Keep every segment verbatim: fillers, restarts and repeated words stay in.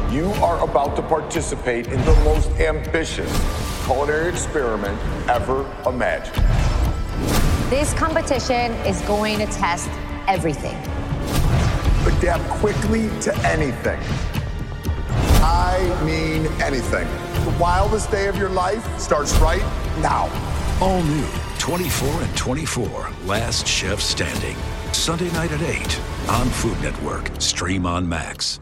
You are about to participate in the most ambitious culinary experiment ever imagined. This competition is going to test everything. Adapt quickly to anything. I mean anything. The wildest day of your life starts right now. All new twenty-four and twenty-four, Last Chef Standing. Sunday night at eight on Food Network. Stream on Max.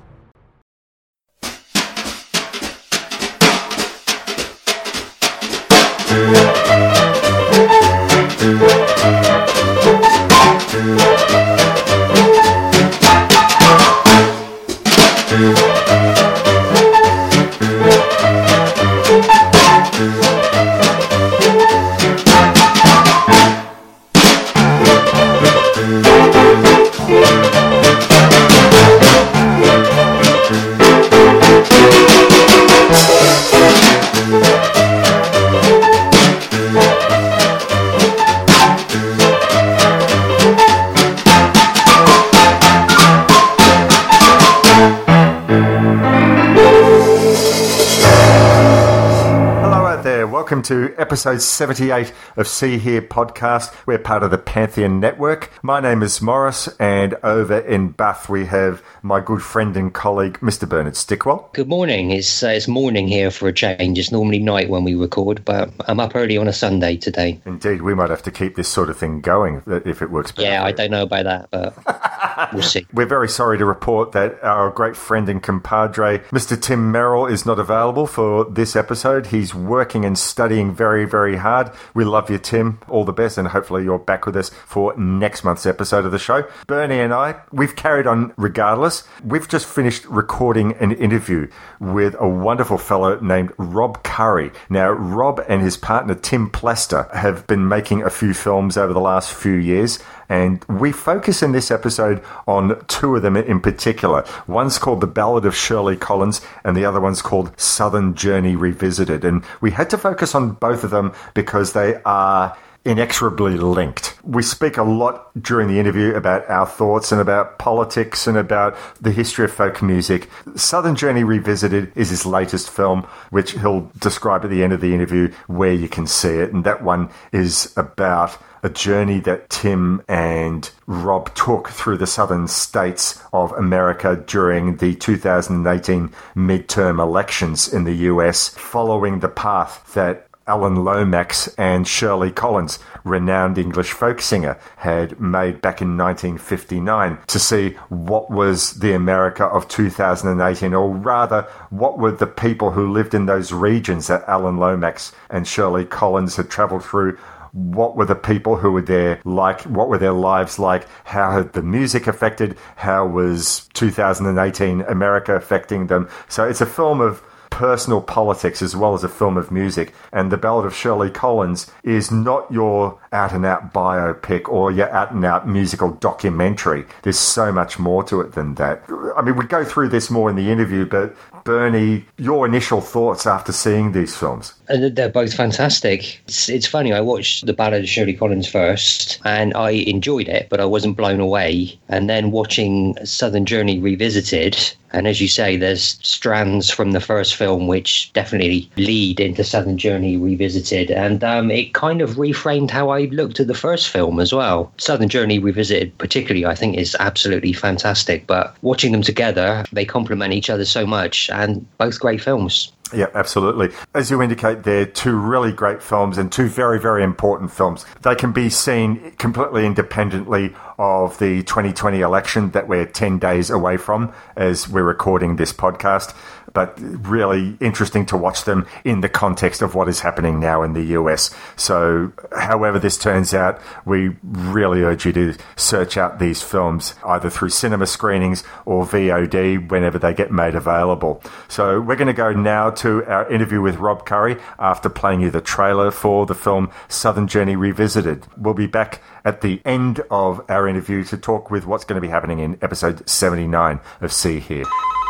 Welcome to episode seventy-eight of See Here podcast. We're part of the Pantheon Network. My name is Morris, and over in Bath we have my good friend and colleague, Mister Bernard Stickwell. Good morning. It's uh, it's morning here for a change. It's normally night when we record, but I'm up early on a Sunday today. Indeed, we might have to keep this sort of thing going if it works better. Yeah, I don't know about that, but we'll see. We're very sorry to report that our great friend and compadre, Mister Tim Merrill, is not available for this episode. He's working and studying very, very hard. We love you, Tim. All the best, and hopefully you're back with us for next month's episode of the show. Bernie and I, we've carried on regardless. We've just finished recording an interview with a wonderful fellow named Rob Currie. Now, Rob and his partner, Tim Plaster, have been making a few films over the last few years, and we focus in this episode on two of them in particular. One's called The Ballad of Shirley Collins, and the other one's called Southern Journey Revisited. And we had to focus on both of them because they are inexorably linked. We speak a lot during the interview about our thoughts and about politics and about the history of folk music. Southern Journey Revisited is his latest film, which he'll describe at the end of the interview where you can see it. And that one is about a journey that Tim and Rob took through the southern states of America during the two thousand eighteen midterm elections in the U S, following the path that Alan Lomax and Shirley Collins, renowned English folk singer, had made back in nineteen fifty-nine to see what was the America of two thousand eighteen, or rather, what were the people who lived in those regions that Alan Lomax and Shirley Collins had travelled through. What were the people who were there like? What were their lives like? How had the music affected? How was two thousand eighteen America affecting them? So it's a film of personal politics as well as a film of music. And The Ballad of Shirley Collins is not your out-and-out biopic or your out-and-out musical documentary. There's so much more to it than that. I mean, we go through this more in the interview, but Bernie, your initial thoughts after seeing these films? And they're both fantastic. It's, it's funny, I watched The Ballad of Shirley Collins first, and I enjoyed it, but I wasn't blown away. And then watching Southern Journey Revisited, and as you say, there's strands from the first film which definitely lead into Southern Journey Revisited. And um, it kind of reframed how I looked at the first film as well. Southern Journey Revisited particularly, I think, is absolutely fantastic. But watching them together, they complement each other so much, and both great films. Yeah, absolutely. As you indicate, they're two really great films and two very, very important films. They can be seen completely independently of the twenty twenty election that we're ten days away from as we're recording this podcast. But really interesting to watch them in the context of what is happening now in the U S. So however this turns out, we really urge you to search out these films either through cinema screenings or V O D whenever they get made available. So we're going to go now to our interview with Rob Currie after playing you the trailer for the film Southern Journey Revisited. We'll be back at the end of our interview to talk with what's going to be happening in episode seventy-nine of See Here.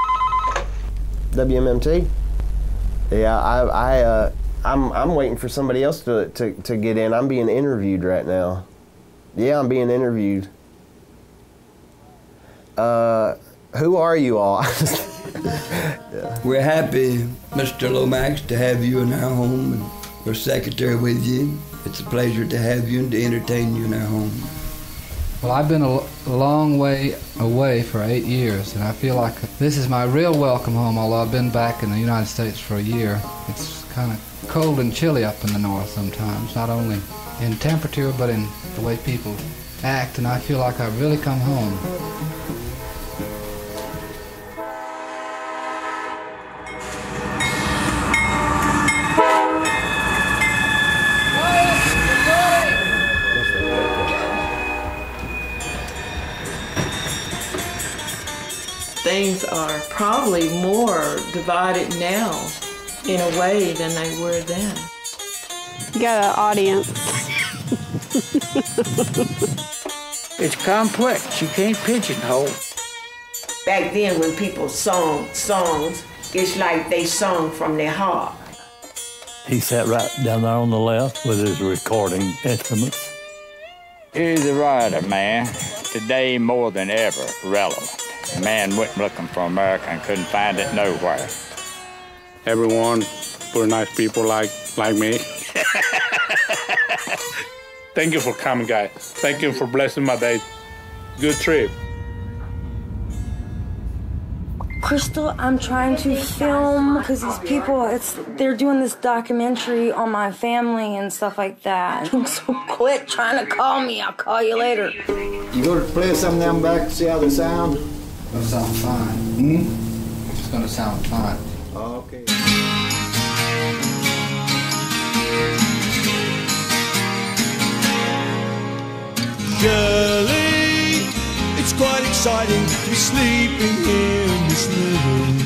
W M M T? Yeah, I, I, uh, I'm, I'm waiting for somebody else to, to, to get in. I'm being interviewed right now. Yeah, I'm being interviewed. Uh, who are you all? Yeah. We're happy, Mister Lomax, to have you in our home, and we're secretary with you. It's a pleasure to have you and to entertain you in our home. Well, I've been a, a long way away for eight years, and I feel like this is my real welcome home, although I've been back in the United States for a year. It's kind of cold and chilly up in the north sometimes, not only in temperature, but in the way people act, and I feel like I've really come home. Things are probably more divided now in a way than they were then. You got an audience. It's complex. You can't pigeonhole. Back then when people sung songs, it's like they sung from their heart. He sat right down there on the left with his recording instruments. He's a writer, man. Today more than ever relevant. Man went looking for America and couldn't find it nowhere. Everyone, were nice people like like me. Thank you for coming, guys. Thank you for blessing my day. Good trip. Crystal, I'm trying to film because these people, it's they're doing this documentary on my family and stuff like that. So quit trying to call me. I'll call you later. You go to play some of them back to see how they sound? It'll sound fine. Hmm? It's going to sound fine. Okay. Shirley, it's quite exciting to be sleeping here in this living.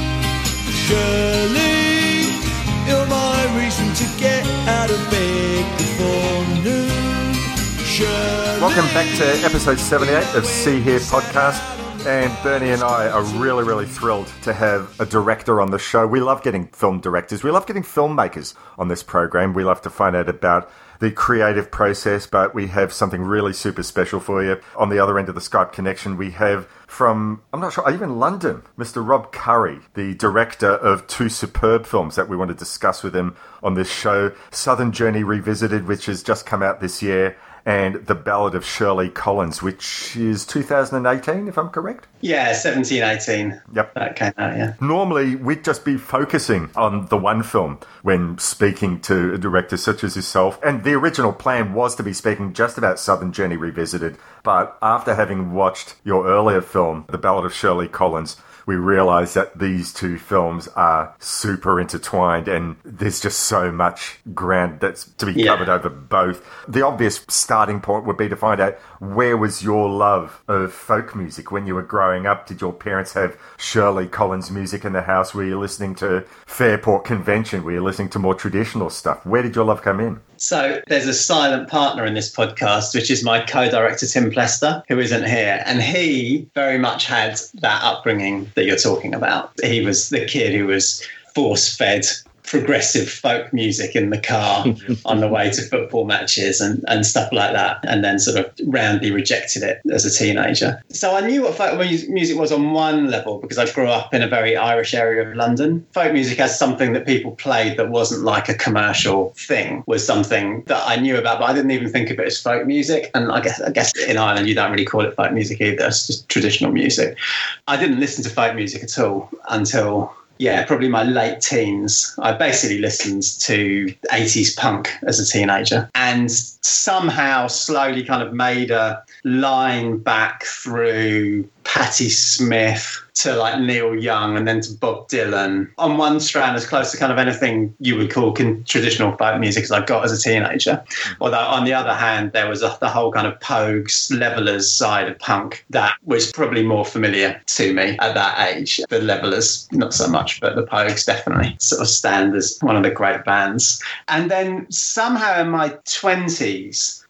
Shirley, you're my reason to get out of bed before noon. Shirley. Welcome back to episode seventy-eight of See Here podcast. And Bernie and I are really, really thrilled to have a director on the show. We love getting film directors. We love getting filmmakers on this program. We love to find out about the creative process, but we have something really super special for you. On the other end of the Skype connection, we have from, I'm not sure, are you in London? Mister Rob Curry, the director of two superb films that we want to discuss with him on this show. Southern Journey Revisited, which has just come out this year, and The Ballad of Shirley Collins, which is two thousand eighteen, if I'm correct? Yeah, seventeen, eighteen. Yep. That came out, yeah. Normally, we'd just be focusing on the one film when speaking to a director such as yourself. And the original plan was to be speaking just about Southern Journey Revisited. But after having watched your earlier film, The Ballad of Shirley Collins, we realised that these two films are super intertwined and there's just so much ground that's to be yeah. covered over both. The obvious starting point would be to find out, where was your love of folk music when you were growing up? Did your parents have Shirley Collins music in the house? Were you listening to Fairport Convention? Were you listening to more traditional stuff? Where did your love come in? So there's a silent partner in this podcast, which is my co-director, Tim Plester, who isn't here. And he very much had that upbringing that you're talking about. He was the kid who was force-fed progressive folk music in the car on the way to football matches and, and stuff like that, and then sort of roundly rejected it as a teenager. So I knew what folk music was on one level because I grew up in a very Irish area of London. Folk music as something that people played that wasn't like a commercial thing was something that I knew about, but I didn't even think of it as folk music. And I guess I guess in Ireland you don't really call it folk music either. It's just traditional music. I didn't listen to folk music at all until Yeah, probably my late teens. I basically listened to eighties punk as a teenager and somehow slowly kind of made a line back through Patti Smith to like Neil Young and then to Bob Dylan. On one strand, as close to kind of anything you would call con- traditional folk music as I got as a teenager. Although on the other hand, there was a, the whole kind of Pogues, Levellers side of punk that was probably more familiar to me at that age. The Levellers, not so much, but the Pogues definitely sort of stand as one of the great bands. And then somehow in my twenties,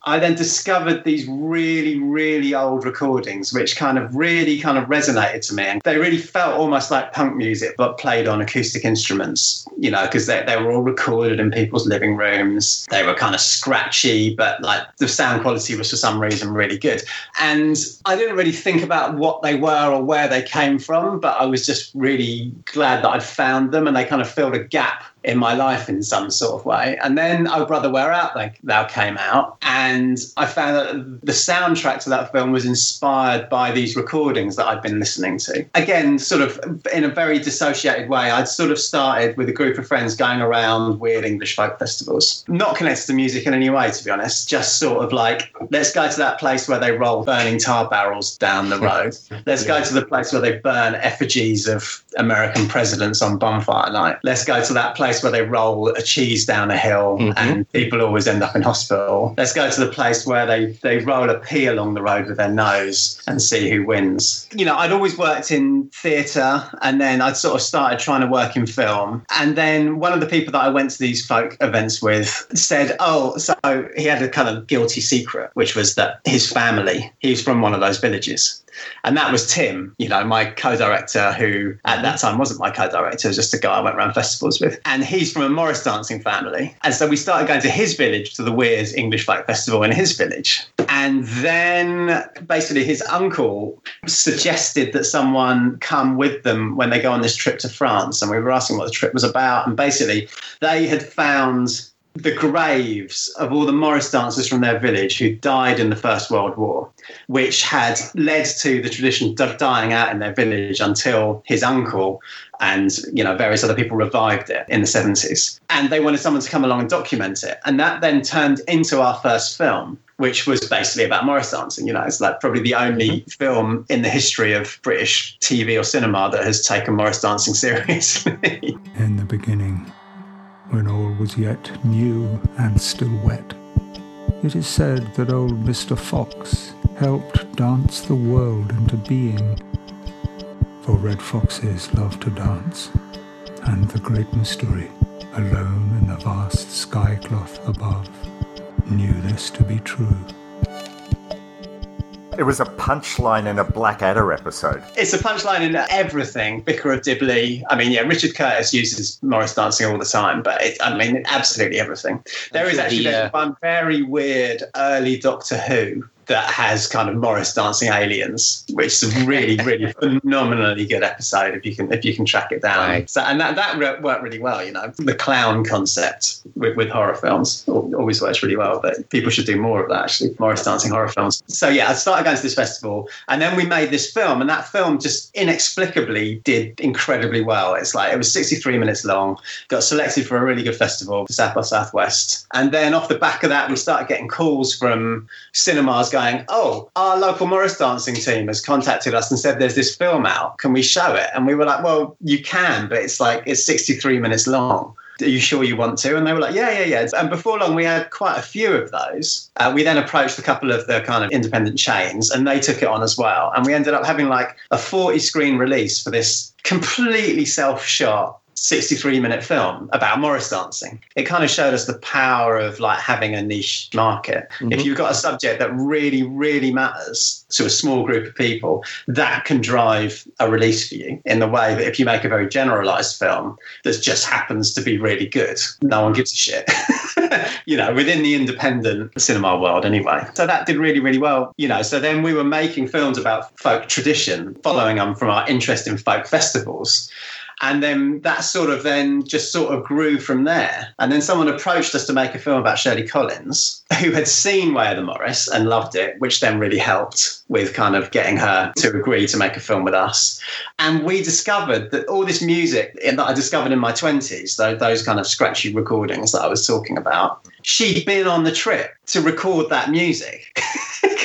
I then discovered these really, really old recordings, which kind of really kind of resonated to me. And they really felt almost like punk music, but played on acoustic instruments, you know, because they, they were all recorded in people's living rooms. They were kind of scratchy, but like the sound quality was for some reason really good. And I didn't really think about what they were or where they came from, but I was just really glad that I'd found them, and they kind of filled a gap in my life in some sort of way. And then Oh Brother, Where Art Thou came out, and I found that the soundtrack to that film was inspired by these recordings that I'd been listening to. Again, sort of in a very dissociated way, I'd sort of started with a group of friends going around weird English folk festivals. Not connected to music in any way, to be honest, just sort of like, let's go to that place where they roll burning tar barrels down the road. Let's go to the place where they burn effigies of American presidents on bonfire night. Let's go to that place where they roll a cheese down a hill mm-hmm. and people always end up in hospital. Let's go to the place where they, they roll a pea along the road with their nose and see who wins. You know, I'd always worked in theatre, and then I'd sort of started trying to work in film. And then one of the people that I went to these folk events with said, oh, so he had a kind of guilty secret, which was that his family, he's from one of those villages. And that was Tim, you know, my co-director, who at that time wasn't my co-director, was just a guy I went around festivals with. And he's from a Morris dancing family. And so we started going to his village, to the Weir's English Folk Festival in his village. And then basically his uncle suggested that someone come with them when they go on this trip to France. And we were asking what the trip was about. And basically they had found the graves of all the Morris dancers from their village who died in the First World War, which had led to the tradition of dying out in their village until his uncle and, you know, various other people revived it in the seventies. And they wanted someone to come along and document it. And that then turned into our first film, which was basically about Morris dancing. You know, it's like probably the only film in the history of British T V or cinema that has taken Morris dancing seriously. In the beginning, when all was yet new and still wet, it is said that old Mister Fox helped dance the world into being. For red foxes love to dance, and the great mystery, alone in the vast sky cloth above, knew this to be true. It was a punchline in a Blackadder episode. It's a punchline in everything. Vicar of Dibley. I mean, yeah, Richard Curtis uses Morris dancing all the time, but it, I mean, absolutely everything. There is actually the, uh... one very weird early Doctor Who that has kind of Morris dancing aliens, which is a really, really phenomenally good episode if you can if you can track it down. Right. So, and that that worked really well, you know. The clown concept with, with horror films always works really well, but people should do more of that, actually, Morris dancing horror films. So yeah, I started going to this festival, and then we made this film, and that film just inexplicably did incredibly well. It's like, it was sixty-three minutes long, got selected for a really good festival, South by Southwest, and then off the back of that, we started getting calls from cinemas going, oh, our local Morris dancing team has contacted us and said there's this film out, can we show it? And we were like, well, you can, but it's like, it's sixty-three minutes long. Are you sure you want to? And they were like, yeah, yeah, yeah. And before long, we had quite a few of those. Uh, we then approached a couple of the kind of independent chains, and they took it on as well. And we ended up having like a forty screen release for this completely self-shot sixty-three minute film about Morris dancing. It kind of showed us the power of like having a niche market. Mm-hmm. If you've got a subject that really, really matters to a small group of people, that can drive a release for you in the way that if you make a very generalized film that just happens to be really good, no one gives a shit. You know, within the independent cinema world anyway. So that did really, really well, you know. So then we were making films about folk tradition, following on from our interest in folk festivals. And then that sort of then just sort of grew from there. And then someone approached us to make a film about Shirley Collins, who had seen Way of the Morris and loved it, which then really helped with kind of getting her to agree to make a film with us. And we discovered that all this music that I discovered in my twenties, those kind of scratchy recordings that I was talking about, she'd been on the trip to record that music.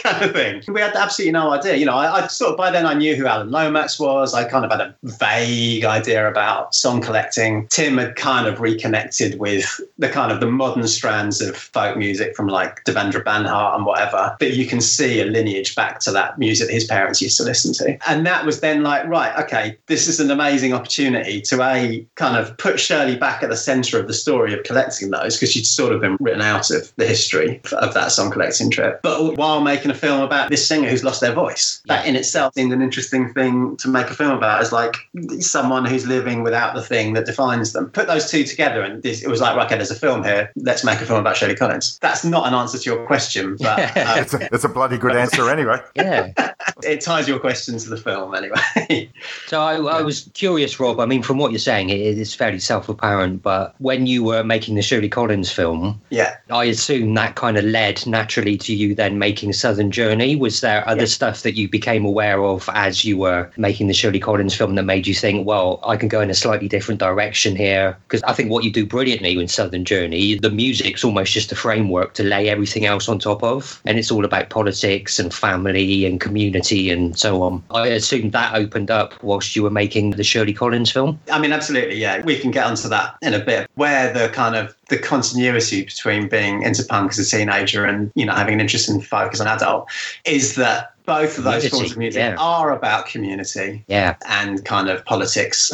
kind of thing. We had absolutely no idea. You know, I, I sort of, by then I knew who Alan Lomax was. I kind of had a vague idea about song collecting. Tim had kind of reconnected with the kind of the modern strands of folk music from like Devendra Banhart and whatever. But you can see a lineage back to that music that his parents used to listen to. And that was then like, right, okay, this is an amazing opportunity to a kind of put Shirley back at the centre of the story of collecting those, because she'd sort of been written out of the history of that song collecting trip. But while making a film about this singer who's lost their voice, that in itself seemed an interesting thing to make a film about, as like someone who's living without the thing that defines them. Put those two together and this, it was like, right, okay, there's a film here, let's make a film about Shirley Collins. That's not an answer to your question, but um, it's, a, it's a bloody good answer anyway. Yeah. It ties your question to the film anyway. So I, I was curious, Rob, I mean, from what you're saying, it is fairly self-apparent, but when you were making the Shirley Collins film, yeah, I assume that kind of led naturally to you then making Southern Journey. Was there other yeah. stuff that you became aware of as you were making the Shirley Collins film that made you think, well, I can go in a slightly different direction here? Because I think what you do brilliantly in Southern Journey, the music's almost just a framework to lay everything else on top of, and it's all about politics and family and community and so on. I assume that opened up whilst you were making the Shirley Collins film? I mean, absolutely, yeah. We can get onto that in a bit, where the kind of the continuity between being into punk as a teenager and, you know, having an interest in folk as an adult is that both of those community, forms of music yeah. are about community yeah. and kind of politics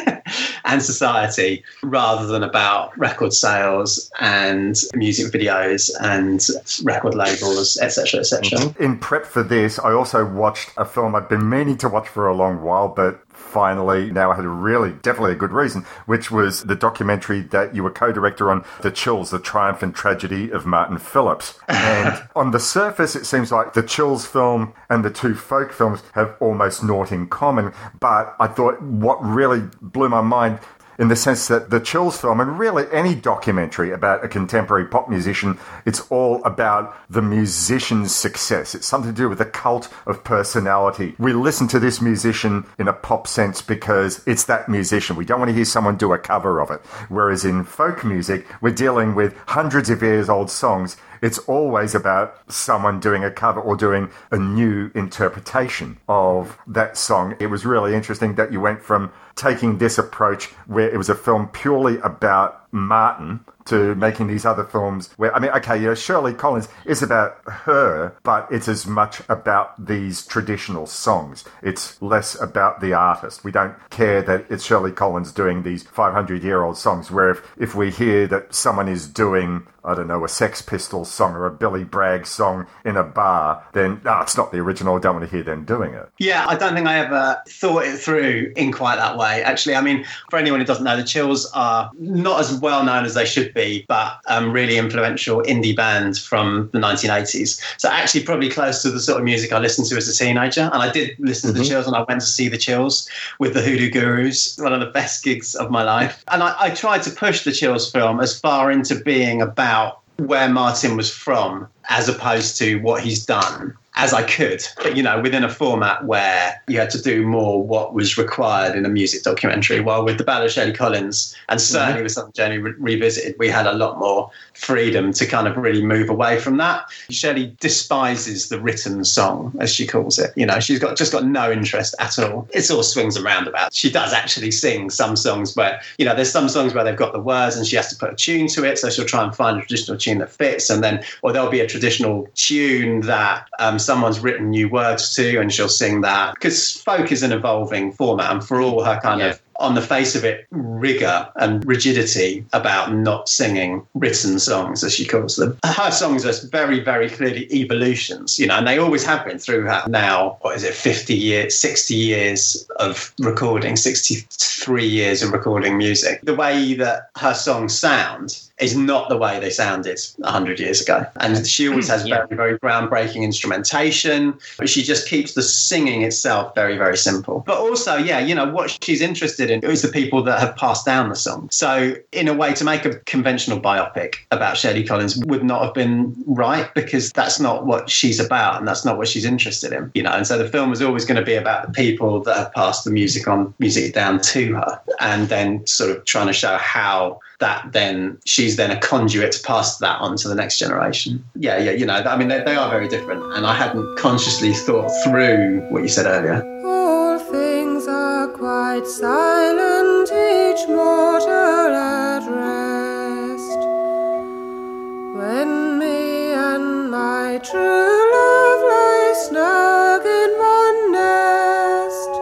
and society, rather than about record sales and music videos and record labels, et cetera, et cetera. Mm-hmm. In prep for this, I also watched a film I'd been meaning to watch for a long while, but finally now I had a really, definitely a good reason, which was the documentary that you were co-director on, The Chills, The Triumph and Tragedy of Martin Phillips. And on the surface, it seems like the Chills film and the two folk films have almost naught in common. But I thought what really blew my mind, in the sense that the Chills film, and really any documentary about a contemporary pop musician, it's all about the musician's success. It's something to do with the cult of personality. We listen to this musician in a pop sense because it's that musician. We don't want to hear someone do a cover of it. Whereas in folk music, we're dealing with hundreds of years old songs. It's always about someone doing a cover or doing a new interpretation of that song. It was really interesting that you went from taking this approach where it was a film purely about Martin to making these other films where, I mean, okay, you know, Shirley Collins is about her, but it's as much about these traditional songs. It's less about the artist. We don't care that it's Shirley Collins doing these five hundred year old songs, where if, if we hear that someone is doing, I don't know, a Sex Pistols song or a Billy Bragg song in a bar, then no, it's not the original. I don't want to hear them doing it. Yeah, I don't think I ever thought it through in quite that way, actually. I mean, for anyone who doesn't know, the Chills are not as well known as they should be, but um, really influential indie band from the nineteen eighties. So actually probably close to the sort of music I listened to as a teenager. And I did listen to mm-hmm. the Chills, and I went to see the Chills with the Hoodoo Gurus, one of the best gigs of my life. And I, I tried to push the Chills film as far into being about where Martin was from as opposed to what he's done as I could, but, you know, within a format where you had to do more what was required in a music documentary. While with The Ballad of Shirley Collins, and certainly mm-hmm. with Southern Journey Re- Revisited, we had a lot more freedom to kind of really move away from that. Shirley despises the written song, as she calls it. You know, she's got just got no interest at all. It all swings and roundabouts. She does actually sing some songs where, you know, there's some songs where they've got the words and she has to put a tune to it, so she'll try and find a traditional tune that fits, and then, or there'll be a traditional tune that um, someone's written new words to, and she'll sing that, because folk is an evolving format, and for all her kind yeah. of, on the face of it, rigor and rigidity about not singing written songs, as she calls them, her songs are very, very clearly evolutions, you know, and they always have been through her now, what is it, fifty years, sixty years of recording, sixty-three years of recording music. The way that her songs sound is not the way they sounded one hundred years ago. And she always has yeah. very, very groundbreaking instrumentation, but she just keeps the singing itself very, very simple. But also, yeah, you know, what she's interested in is the people that have passed down the song. So in a way, to make a conventional biopic about Shirley Collins would not have been right, because that's not what she's about and that's not what she's interested in, you know. And so the film was always going to be about the people that have passed the music on, music down to to her, and then sort of trying to show how that then she's then a conduit to pass that on to the next generation. Yeah, yeah, you know, I mean, they, they are very different, and I hadn't consciously thought through what you said earlier. All things are quite silent, each mortal at rest. When me and my true love lie snug in one nest,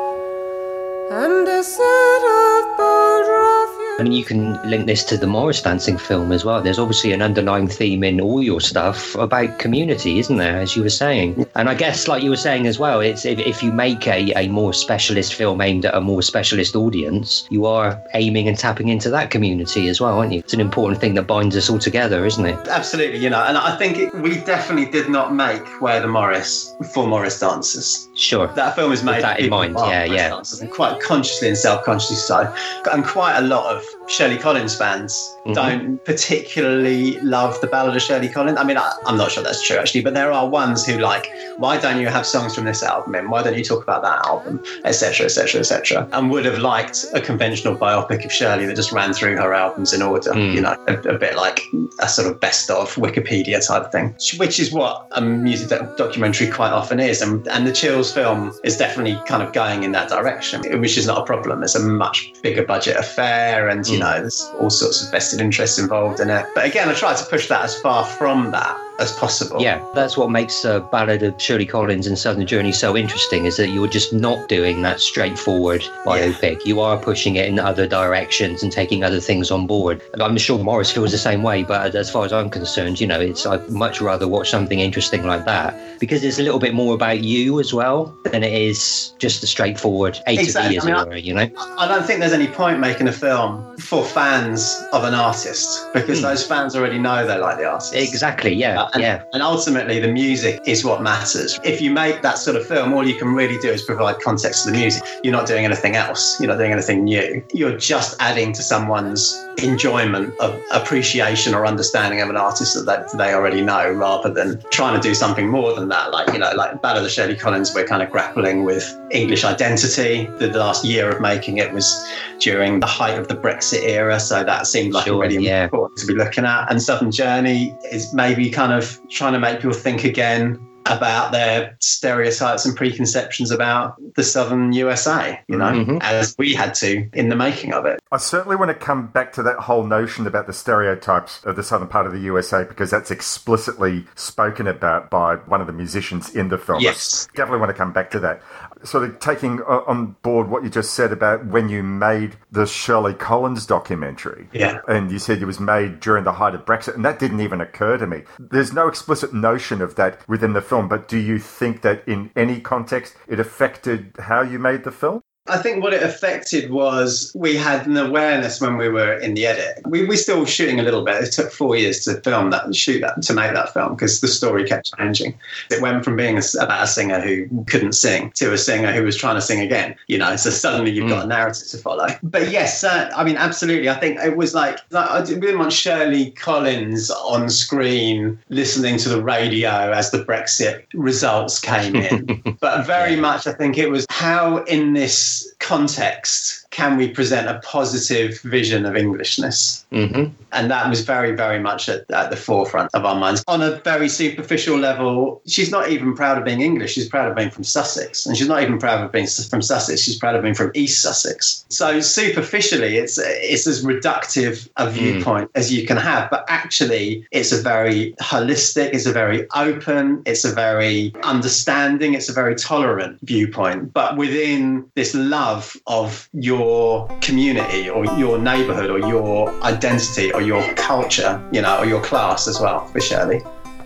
and a set of bold ruffians. I mean, you can link this to the Morris Dancing film as well. There's obviously an underlying theme in all your stuff about community, isn't there, as you were saying? And I guess, like you were saying as well, it's if, if you make a, a more specialist film aimed at a more specialist audience, you are aiming and tapping into that community as well, aren't you? It's an important thing that binds us all together, isn't it? Absolutely, you know, and I think it, we definitely did not make Where the Morris for Morris dancers. Sure. That film is made with that in mind, yeah, yeah. Dancers, and quite consciously and self-consciously so. And quite a lot of Shirley Collins fans mm-hmm. don't particularly love the Ballad of Shirley Collins. I mean, I, I'm not sure that's true, actually, but there are ones who like, why don't you have songs from this album in? Why don't you talk about that album, et cetera, et cetera, et cetera, and would have liked a conventional biopic of Shirley that just ran through her albums in order, mm. you know, a, a bit like a sort of best of Wikipedia type thing, which is what a music doc- documentary quite often is. And, and the Chills film is definitely kind of going in that direction, which is not a problem. It's a much bigger budget affair, and, you mm. know, there's all sorts of vested interests involved in it. But again, I tried to push that as far from that as possible. Yeah, that's what makes uh, Ballad of Shirley Collins and Southern Journey so interesting, is that you're just not doing that straightforward biopic. Yeah. You are pushing it in other directions and taking other things on board. And I'm sure Morris feels the same way, but as far as I'm concerned, you know, it's I'd much rather watch something interesting like that, because it's a little bit more about you as well than it is just the straightforward A exactly. to B, as I it mean, were, you know? I don't think there's any point making a film for fans of an artist, because mm. those fans already know they like the artist. Exactly, yeah. Uh, and, yeah. and ultimately, the music is what matters. If you make that sort of film, all you can really do is provide context to the music. You're not doing anything else. You're not doing anything new. You're just adding to someone's enjoyment of appreciation or understanding of an artist that they, they already know, rather than trying to do something more than that. Like, you know, like Ballad of Shirley Collins, we're kind of grappling with English identity. The last year of making it was during the height of the Brexit era, so that seemed like sure, a really yeah. important to be looking at. And Southern Journey is maybe kind of trying to make people think again about their stereotypes and preconceptions about the southern U S A, you know, mm-hmm. as we had to in the making of it. I certainly want to come back to that whole notion about the stereotypes of the southern part of the U S A, because that's explicitly spoken about by one of the musicians in the film. Yes. I definitely want to come back to that. Sort of taking on board what you just said about when you made the Shirley Collins documentary. Yeah. And you said it was made during the height of Brexit, and that didn't even occur to me. There's no explicit notion of that within the film, but do you think that in any context it affected how you made the film? I think what it affected was we had an awareness when we were in the edit. We were still shooting a little bit. It took four years to film that and shoot that, to make that film, because the story kept changing. It went from being a, about a singer who couldn't sing to a singer who was trying to sing again, you know, so suddenly you've mm. got a narrative to follow. But yes, uh, I mean, absolutely. I think it was like, like I didn't want Shirley Collins on screen listening to the radio as the Brexit results came in. But very yeah. much, I think it was how in this context can we present a positive vision of Englishness? Mm-hmm. And that was very, very much at, at the forefront of our minds. On a very superficial level, she's not even proud of being English. She's proud of being from Sussex. And she's not even proud of being from Sussex. She's proud of being from East Sussex. So superficially, it's it's as reductive a viewpoint mm. as you can have. But actually, it's a very holistic, it's a very open, it's a very understanding, it's a very tolerant viewpoint. But within this love of your your community or your neighbourhood or your identity or your culture, you know, or your class as well, for Shirley.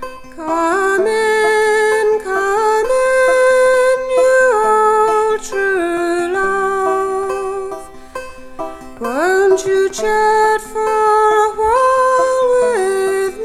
Come in, come in, you old true love. Won't you chat for a while with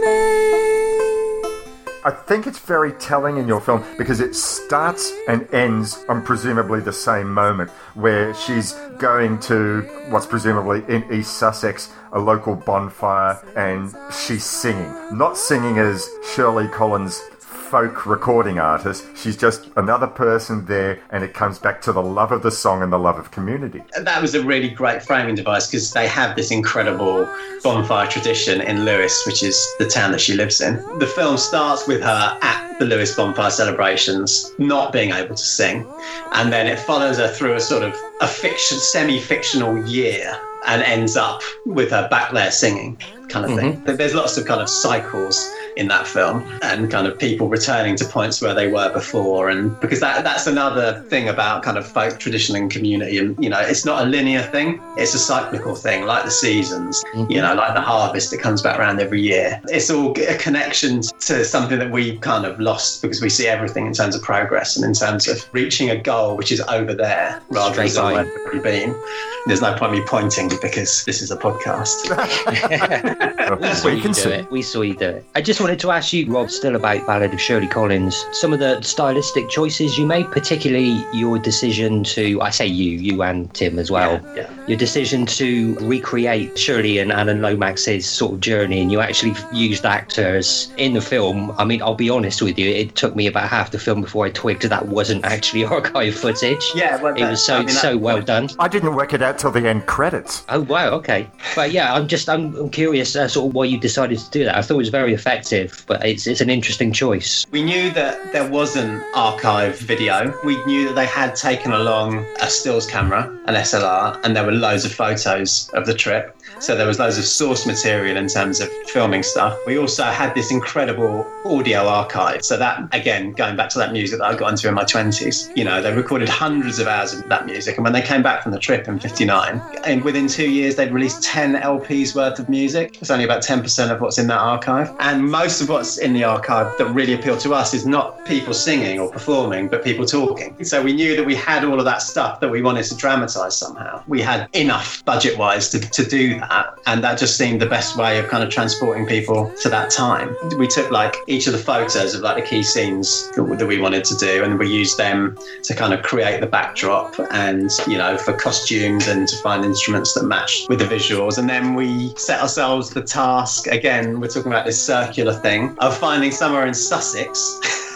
me? I think it's very telling in your film because it starts and ends on presumably the same moment, where she's going to what's presumably in East Sussex, a local bonfire, and she's singing. Not singing as Shirley Collins folk recording artist. She's just another person there, and it comes back to the love of the song and the love of community. That was a really great framing device because they have this incredible bonfire tradition in Lewes, which is the town that she lives in. The film starts with her at the Lewes bonfire celebrations, not being able to sing, and then it follows her through a sort of a fiction, semi-fictional year, and ends up with her back there singing, kind of thing. Mm-hmm. There's lots of kind of cycles in that film, and kind of people returning to points where they were before, and because that that's another thing about kind of folk tradition and community, and you know, it's not a linear thing, it's a cyclical thing, like the seasons, mm-hmm. you know, like the harvest that comes back around every year. It's all a connection to something that we kind of lost because we see everything in terms of progress and in terms of reaching a goal which is over there rather than where we've already been. There's no point me pointing because this is a podcast. We saw you do it. We saw you do it. I just wanted to ask you, Rob, still about Ballad of Shirley Collins, some of the stylistic choices you made, particularly your decision to, I say you, you and Tim as well, yeah, yeah. your decision to recreate Shirley and Alan Lomax's sort of journey, and you actually used actors in the film. I mean, I'll be honest with you, it took me about half the film before I twigged that wasn't actually archive footage. Yeah, well, it was so I mean, so well done. I didn't work it out till the end credits. Oh wow, okay. But yeah, I'm just I'm, I'm curious uh, sort of why you decided to do that. I thought it was very effective, but it's it's an interesting choice. We knew that there wasn't archive video. We knew that they had taken along a stills camera, an S L R, and there were loads of photos of the trip. So there was loads of source material in terms of filming stuff. We also had this incredible audio archive. So that, again, going back to that music that I got into in my twenties, you know, they recorded hundreds of hours of that music. And when they came back from the trip in fifty-nine, and within two years, they'd released ten L Ps worth of music. It's only about ten percent of what's in that archive. And most of what's in the archive that really appealed to us is not people singing or performing, but people talking. So we knew that we had all of that stuff that we wanted to dramatise somehow. We had enough budget-wise to, to do that. And that just seemed the best way of kind of transporting people to that time. We took like each of the photos of like the key scenes that, that we wanted to do, and we used them to kind of create the backdrop and, you know, for costumes and to find instruments that matched with the visuals. And then we set ourselves the task, again, we're talking about this circular thing, of finding somewhere in Sussex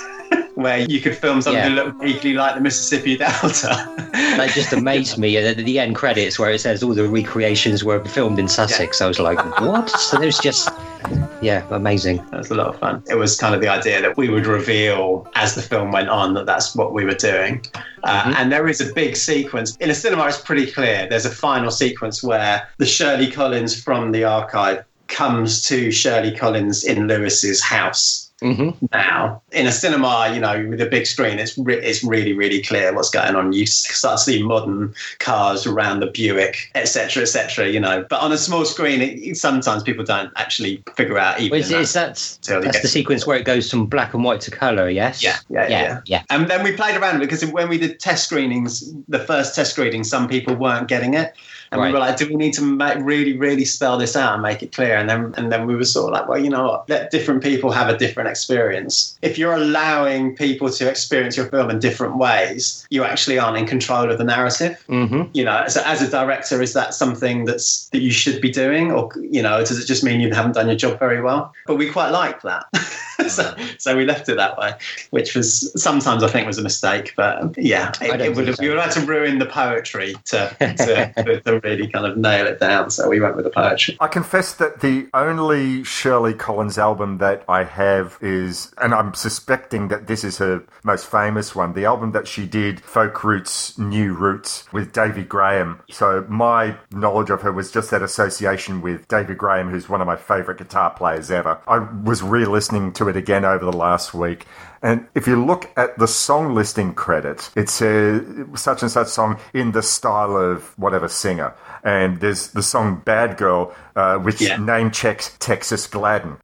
where you could film something yeah. that looked vaguely like the Mississippi Delta. That just amazed me. At the end credits where it says all the recreations were filmed in Sussex, yeah. I was like, what? So there's just, yeah, amazing. That was a lot of fun. It was kind of the idea that we would reveal as the film went on that that's what we were doing. Uh, mm-hmm. And there is a big sequence. In a cinema, it's pretty clear. There's a final sequence where the Shirley Collins from the archive comes to Shirley Collins in Lewis's house. Mm-hmm. Now, in a cinema, you know, with a big screen, it's re- it's really, really clear what's going on. You start to see modern cars around the Buick, et cetera, et cetera, you know. But on a small screen, it, it, sometimes people don't actually figure out even well, is, that. Is that that's the sequence where it goes from black and white to colour, yes? Yeah, yeah, yeah, yeah. yeah. And then we played around with it because when we did test screenings, the first test screening, some people weren't getting it. And right. we were like, do we need to make, really, really spell this out and make it clear? And then and then we were sort of like, well, you know what? Let different people have a different experience. If you're allowing people to experience your film in different ways, you actually aren't in control of the narrative. Mm-hmm. You know, so as a director, is that something that's that you should be doing? Or, you know, does it just mean you haven't done your job very well? But we quite liked that. so, so we left it that way, which was sometimes I think was a mistake. But yeah, it, it would have, so. we would have had to ruin the poetry to, to, to, to really kind of nail it down, so we went with the poetry. I confess that the only Shirley Collins album that I have is, and I'm suspecting that this is her most famous one, the album that she did, Folk Roots, New Roots, with Davy Graham. So my knowledge of her was just that association with Davy Graham, who's one of my favourite guitar players ever. I was re-listening to it again over the last week. And if you look at the song listing credits, it says such and such song in the style of whatever singer. And there's the song Bad Girl, uh, which yeah. name checks Texas Gladden.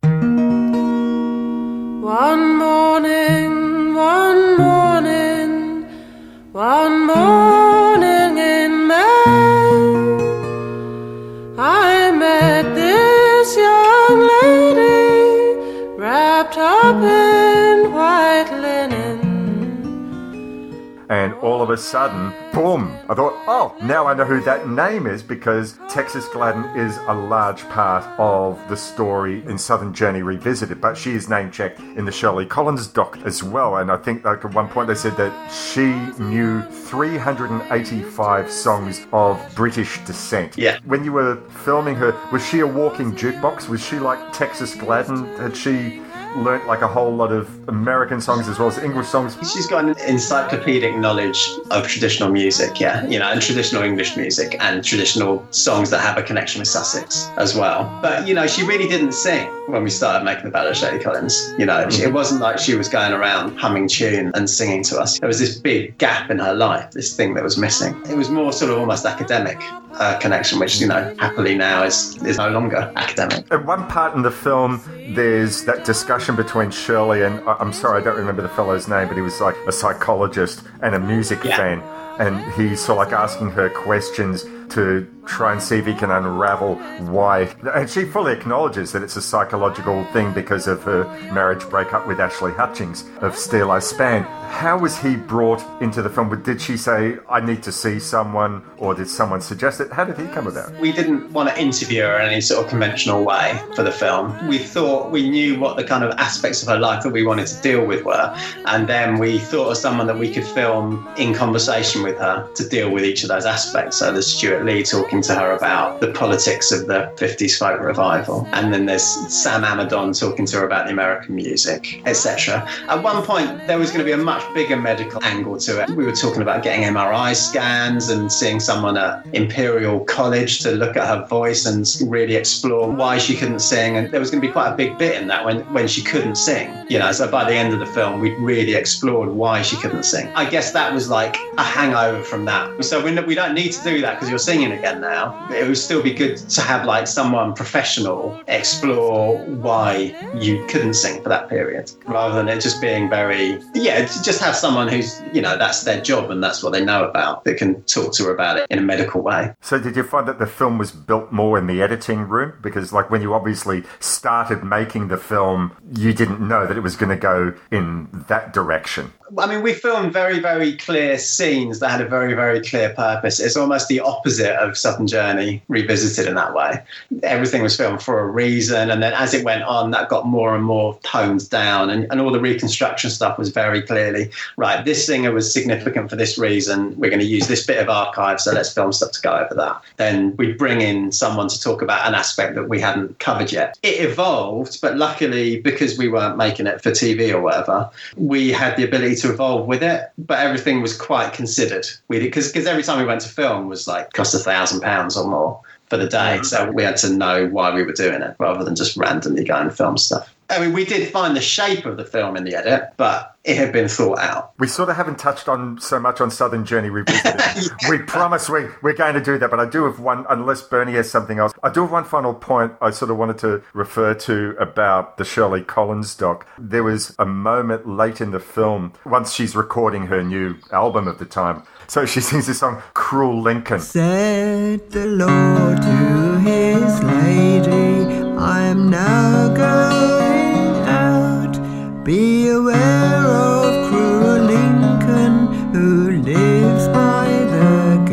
One morning, one morning, one morning in May, I met this young lady wrapped up in white linen. And all of a sudden, boom, I thought, oh, now I know who that name is, because Texas Gladden is a large part of the story in Southern Journey Revisited, but she is name-checked in the Shirley Collins doc as well, and I think like at one point they said that she knew three hundred eighty-five songs of British descent. Yeah. When you were filming her, was she a walking jukebox? Was she like Texas Gladden? Had she learnt like a whole lot of American songs as well as English songs? She's got an encyclopedic knowledge of traditional music, yeah, you know, and traditional English music and traditional songs that have a connection with Sussex as well. But, you know, she really didn't sing when we started making the Ballad of Shirley Collins. You know, mm-hmm. It wasn't like she was going around humming tune and singing to us. There was this big gap in her life, this thing that was missing. It was more sort of almost academic uh, connection, which, you know, happily now is, is no longer academic. At one part in the film, there's that discussion between Shirley and, I'm sorry, I don't remember the fellow's name, but he was like a psychologist and a music yeah. fan. And he's sort of like asking her questions to try and see if he can unravel why. And she fully acknowledges that it's a psychological thing because of her marriage breakup with Ashley Hutchings of Steel I Span. How was he brought into the film? Did she say, I need to see someone, or did someone suggest it? How did he come about? We didn't want to interview her in any sort of conventional way for the film. We thought we knew what the kind of aspects of her life that we wanted to deal with were, and then we thought of someone that we could film in conversation with her to deal with each of those aspects. So there's Stuart Lee talking to her about the politics of the fifties folk revival, and then there's Sam Amadon talking to her about the American music, et cetera. At one point, there was going to be a much bigger medical angle to it. We were talking about getting M R I scans and seeing someone at Imperial College to look at her voice and really explore why she couldn't sing. And there was going to be quite a big bit in that when, when she couldn't sing. You know, so by the end of the film, we'd really explored why she couldn't sing. I guess that was like a hangover from that. So we we don't need to do that because you're singing again now. It would still be good to have like someone professional explore why you couldn't sing for that period, rather than it just being very, yeah, just have someone who's, you know, that's their job and that's what they know about, that can talk to her about it in a medical way. So did you find that the film was built more in the editing room? Because like when you obviously started making the film, you didn't know that it was going to go in that direction. I mean, we filmed very, very clear scenes that had a very, very clear purpose. It's almost the opposite of Southern Journey Revisited in that way. Everything was filmed for a reason, and then as it went on, that got more and more toned down, and, and all the reconstruction stuff was very clearly, right, this singer was significant for this reason, we're going to use this bit of archive, so let's film stuff to go over that. Then we'd bring in someone to talk about an aspect that we hadn't covered yet. It evolved, but luckily, because we weren't making it for T V or whatever, we had the ability to to evolve with it, but everything was quite considered. We did, because because every time we went to film was like cost a thousand pounds or more for the day, so we had to know why we were doing it rather than just randomly going to film stuff. I mean, we did find the shape of the film in the edit, but it had been thought out. We sort of haven't touched on so much on Southern Journey Revisited. yeah. We promise we, we're going to do that, but I do have one, unless Bernie has something else, I do have one final point I sort of wanted to refer to about the Shirley Collins doc. There was a moment late in the film, once she's recording her new album of the time, so she sings this song, Cruel Lincoln. Said the Lord to his lady, I am now going out. Be aware of cruel Lincoln, who lives by the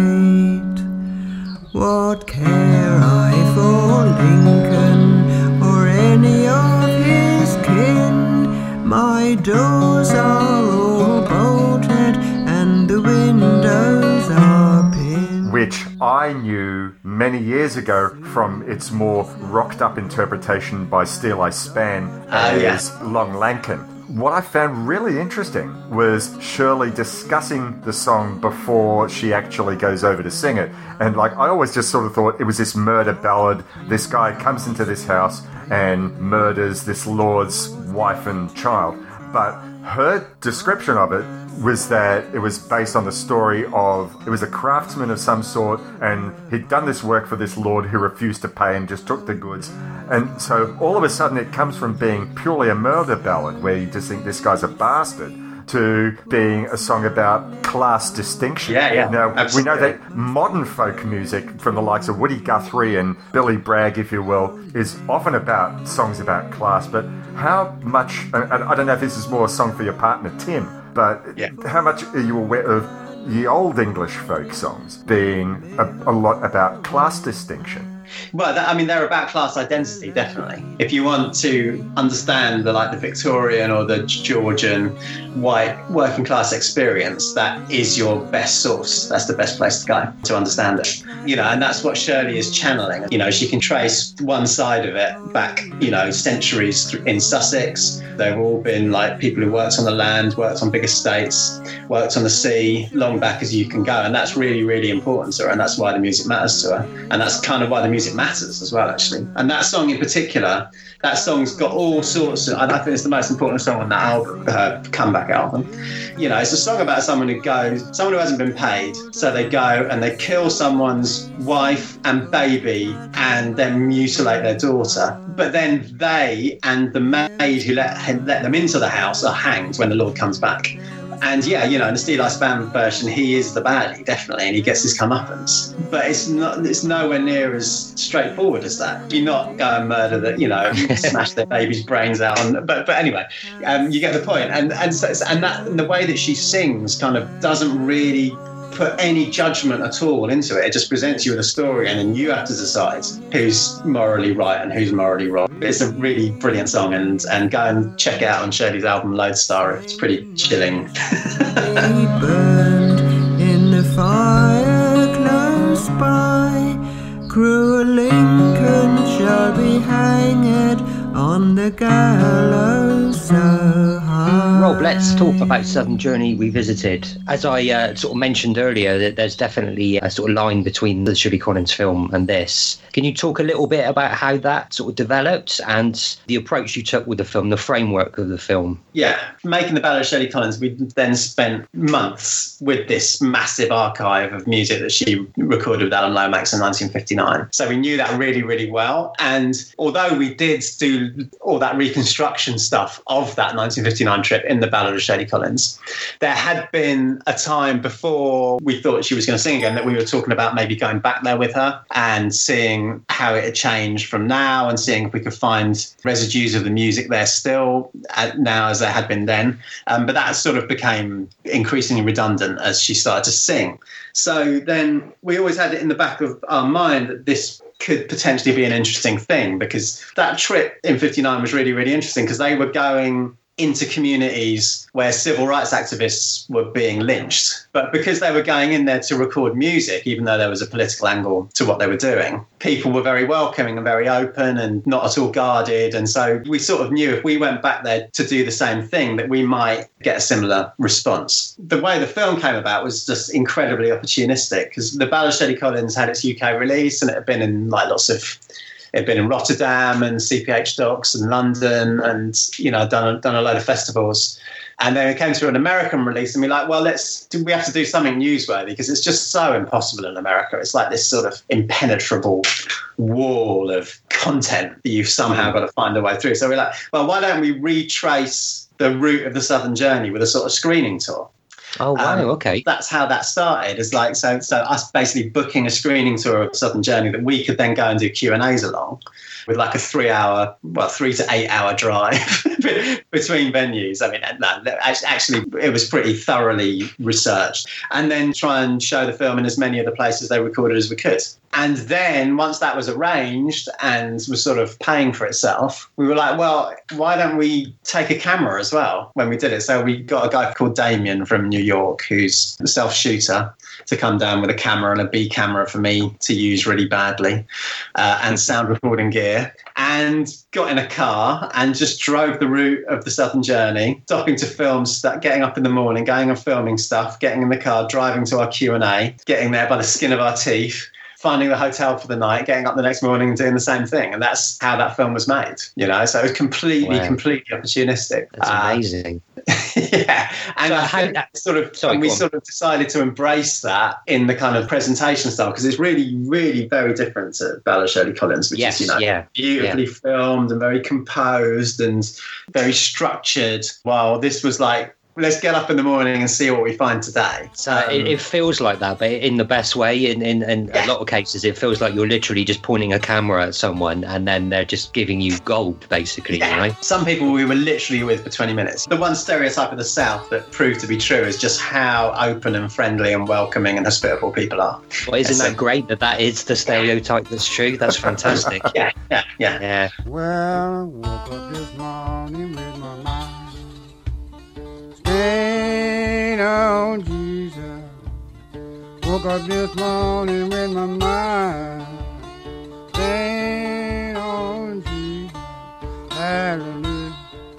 gate. What care I for Lincoln, or any of his kin? My doors are all bolted, and the windows are pinned. Which I knew many years ago from its more rocked-up interpretation by Steel I Span as uh, yeah. Long Lankan. What I found really interesting was Shirley discussing the song before she actually goes over to sing it. And like, I always just sort of thought it was this murder ballad. This guy comes into this house and murders this lord's wife and child. But her description of it was that it was based on the story of, it was a craftsman of some sort, and he'd done this work for this lord who refused to pay and just took the goods. And so all of a sudden it comes from being purely a murder ballad, where you just think this guy's a bastard, to being a song about class distinction. Yeah, yeah. Now, absolutely. We know that modern folk music from the likes of Woody Guthrie and Billy Bragg, if you will, is often about songs about class, but how much, I don't know if this is more a song for your partner, Tim, but yeah. how much are you aware of the old English folk songs being a, a lot about class distinction. Well, that, I mean, they're about class identity, definitely. If you want to understand the like the Victorian or the Georgian white working class experience, that is your best source. That's the best place to go to understand it. You know, and that's what Shirley is channeling. You know, she can trace one side of it back, you know, centuries in Sussex. They've all been like people who worked on the land, worked on big estates, worked on the sea, long back as you can go. And that's really, really important to her. And that's why the music matters to her. And that's kind of why the music matters as well, actually. And that song in particular, that song's got all sorts of, and I think it's the most important song on that album, her comeback album. You know, it's a song about someone who goes, someone who hasn't been paid. So they go and they kill someone's wife and baby and then mutilate their daughter. But then they and the maid who let, let them into the house are hanged when the Lord comes back. And yeah, you know, in the Steel Ice Band version, he is the baddie, definitely, and he gets his comeuppance. But it's not, it's nowhere near as straightforward as that. You not go and murder the, you know, smash their baby's brains out. And, but but anyway, um, you get the point. And and so, and that and the way that she sings kind of doesn't really put any judgment at all into it. It just presents you with a story, and then you have to decide who's morally right and who's morally wrong. It's a really brilliant song, and and go and check it out on Shirley's album Lodestar. It's pretty chilling. He burned in the fire close by. Cruel Lincoln shall be hanged on the gallows so high. Rob, let's talk about Southern Journey Revisited. As I uh, sort of mentioned earlier, that there's definitely a sort of line between the Shirley Collins film and this. Can you talk a little bit about how that sort of developed and the approach you took with the film, the framework of the film? Yeah, making the Ballad of Shirley Collins, we then spent months with this massive archive of music that she recorded with Alan Lomax in nineteen fifty-nine. So we knew that really, really well. And although we did do all that reconstruction stuff of that nineteen fifty-nine trip in the Ballad of Shirley Collins, there had been a time before we thought she was going to sing again that we were talking about maybe going back there with her and seeing how it had changed from now and seeing if we could find residues of the music there still now as there had been then. Um, but that sort of became increasingly redundant as she started to sing. So then we always had it in the back of our mind that this could potentially be an interesting thing, because that trip in fifty-nine was really, really interesting because they were going into communities where civil rights activists were being lynched. But because they were going in there to record music, even though there was a political angle to what they were doing, people were very welcoming and very open and not at all guarded. And so we sort of knew if we went back there to do the same thing, that we might get a similar response. The way the film came about was just incredibly opportunistic, because the Ballad of Shirley Collins had its U K release and it had been in like lots of It'd been in Rotterdam and C P H Docs and London, and you know, done done a load of festivals. And then it came to an American release, and we're like, well, let's do, we have to do something newsworthy because it's just so impossible in America. It's like this sort of impenetrable wall of content that you've somehow got to find a way through. So we're like, well, why don't we retrace the route of the Southern Journey with a sort of screening tour? Oh, wow, um, okay. That's how that started. It's like, so so us basically booking a screening tour of Southern Journey that we could then go and do Q and A's along with like a three hour, well, three to eight hour drive between venues. I mean, no, actually, it was pretty thoroughly researched. And then try and show the film in as many of the places they recorded as we could. And then once that was arranged and was sort of paying for itself, we were like, well, why don't we take a camera as well when we did it? So we got a guy called Damien from New York, who's a self-shooter, to come down with a camera and a B camera for me to use really badly, uh, and sound recording gear, and got in a car and just drove the route of the Southern Journey, stopping to film, start getting up in the morning, going and filming stuff, getting in the car, driving to our Q and A, getting there by the skin of our teeth, finding the hotel for the night, getting up the next morning and doing the same thing. And that's how that film was made, you know? So it was completely, wow. completely opportunistic. That's amazing. Uh, yeah. And so I how, think that sort of, sorry, and we sort of decided to embrace that in the kind of presentation style, because it's really, really very different to Ballad of Shirley Collins, which yes, is, you know, yeah, beautifully yeah. filmed and very composed and very structured, while this was like let's get up in the morning and see what we find today. So um, it, it feels like that, but in the best way. In, in, in Yeah. a lot of cases, it feels like you're literally just pointing a camera at someone and then they're just giving you gold, basically, Yeah. you know? Some people we were literally with for twenty minutes. The one stereotype of the South that proved to be true is just how open and friendly and welcoming and hospitable people are. Well, isn't So- that great that that is the stereotype that's true? That's fantastic. Yeah, yeah, yeah. Yeah. Well, I woke up this morning with my mind staying on Jesus. Woke up this morning with my mind staying on Jesus. Hallelujah,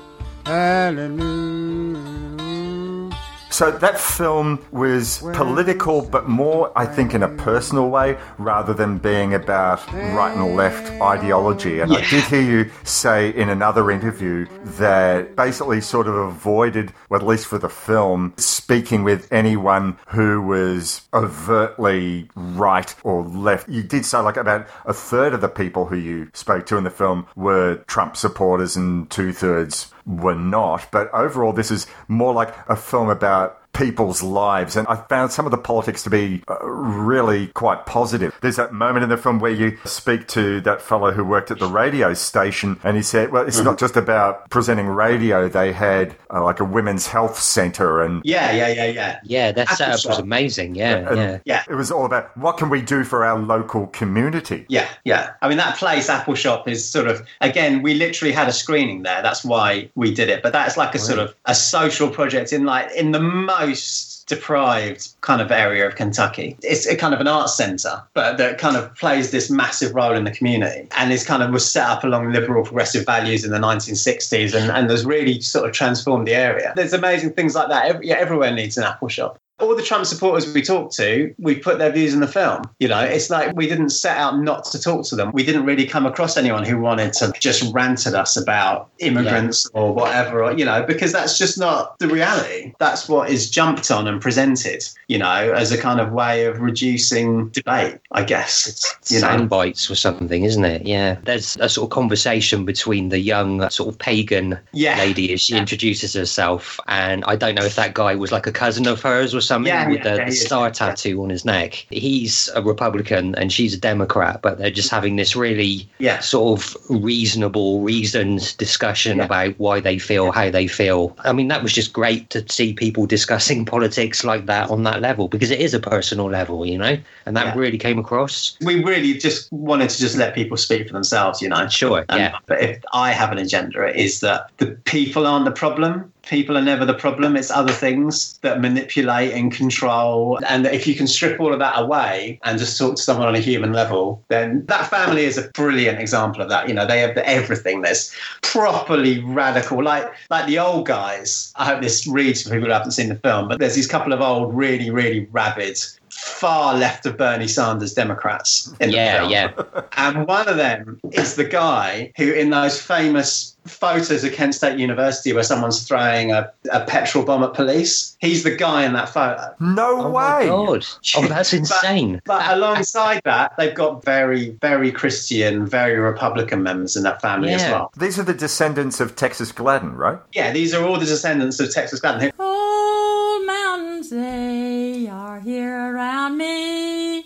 hallelujah. So that film was political, but more, I think, in a personal way, rather than being about right and left ideology. And I Yeah. did hear you say in another interview that basically sort of avoided, well, at least for the film, speaking with anyone who was overtly right or left. You did say like about a third of the people who you spoke to in the film were Trump supporters and two-thirds were not. But overall, this is more like a film about people's lives, and I found some of the politics to be uh, really quite positive. There's that moment in the film where you speak to that fellow who worked at the radio station, and he said, well, it's mm-hmm. not just about presenting radio. They had uh, like a women's health centre, and Yeah, yeah, yeah, yeah. Yeah, that Apple setup was shop. amazing. Yeah, and yeah. Yeah. it was all about what can we do for our local community. Yeah, yeah. I mean, that place, Apple Shop, is sort of, again, we literally had a screening there. That's why we did it. But that's like a sort of a social project in like in the most deprived kind of area of Kentucky. It's a kind of an arts centre, but that kind of plays this massive role in the community and is kind of was set up along liberal progressive values in the nineteen sixties and, and has really sort of transformed the area. There's amazing things like that. Every, yeah, everywhere needs an Apple Shop. All the Trump supporters we talked to, we put their views in the film. You know, it's like we didn't set out not to talk to them. We didn't really come across anyone who wanted to just rant at us about immigrants yeah. or whatever, or, you know, because that's just not the reality. That's what is jumped on and presented, you know, as a kind of way of reducing debate, I guess. It's you know? sound bites or something, isn't it? Yeah. There's a sort of conversation between the young sort of pagan yeah. lady as she introduces herself. And I don't know if that guy was like a cousin of hers or something yeah, with yeah, the, yeah, the yeah, star yeah. tattoo on his neck. He's a Republican and she's a Democrat, but they're just having this really yeah. sort of reasonable, reasoned discussion yeah. about why they feel, how they feel. I mean, that was just great to see people discussing politics like that on that level, because it is a personal level, you know, and that yeah. really came across. We really just wanted to just let people speak for themselves, you know. Sure, and, yeah. But if I have an agenda, it is that the people aren't the problem. People are never the problem. It's other things that manipulate and control. And if you can strip all of that away and just talk to someone on a human level, then that family is a brilliant example of that. You know, they have everything that's properly radical, like like the old guys. I hope this reads for people who haven't seen the film, but there's these couple of old, really, really rabid, far left of Bernie Sanders Democrats in the yeah, film. Yeah, And one of them is the guy who, in those famous photos of Kent State University where someone's throwing a, a petrol bomb at police, he's the guy in that photo. No oh way! My God. Oh, that's insane. But, but alongside that, they've got very, very Christian, very Republican members in that family yeah. as well. These are the descendants of Texas Gladden, right? Yeah, these are all the descendants of Texas Gladden. Cold mountains, they are here around me.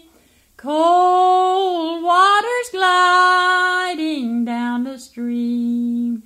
Cold waters gliding down the stream.